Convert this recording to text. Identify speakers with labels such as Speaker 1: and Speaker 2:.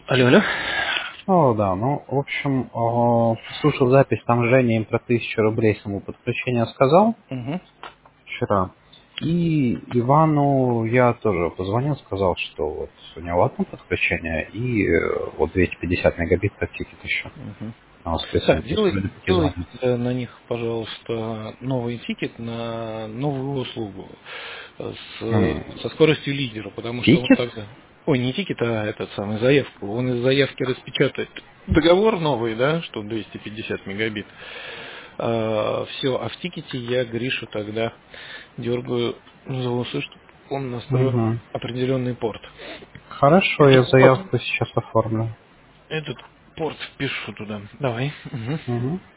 Speaker 1: Алло, алло.
Speaker 2: О, да, ну, в общем, слушал запись, там Женя им про 1000 рублей саму подключение сказал
Speaker 1: Угу.
Speaker 2: вчера. И Ивану я тоже позвонил, сказал, что вот у него одно подключение и вот 250 мегабит как тикет еще.
Speaker 1: Угу.
Speaker 2: Соответственно,
Speaker 1: Так,
Speaker 2: пусть вроде
Speaker 1: делай
Speaker 2: позвонит.
Speaker 1: на них, пожалуйста, новый тикет на новую услугу со скоростью лидера, потому что он
Speaker 2: Тикет?
Speaker 1: тогда... Ой, не тикет, а этот самый заявку. Он из заявки распечатает договор новый, да, что 250 мегабит. Все, а в тикете я Гришу тогда дергаю за усы, чтобы он настроил
Speaker 2: Угу.
Speaker 1: определенный порт.
Speaker 2: Хорошо, я
Speaker 1: Этот порт,
Speaker 2: заявку сейчас оформлю.
Speaker 1: этот порт впишу туда. Давай. Угу.
Speaker 2: Угу.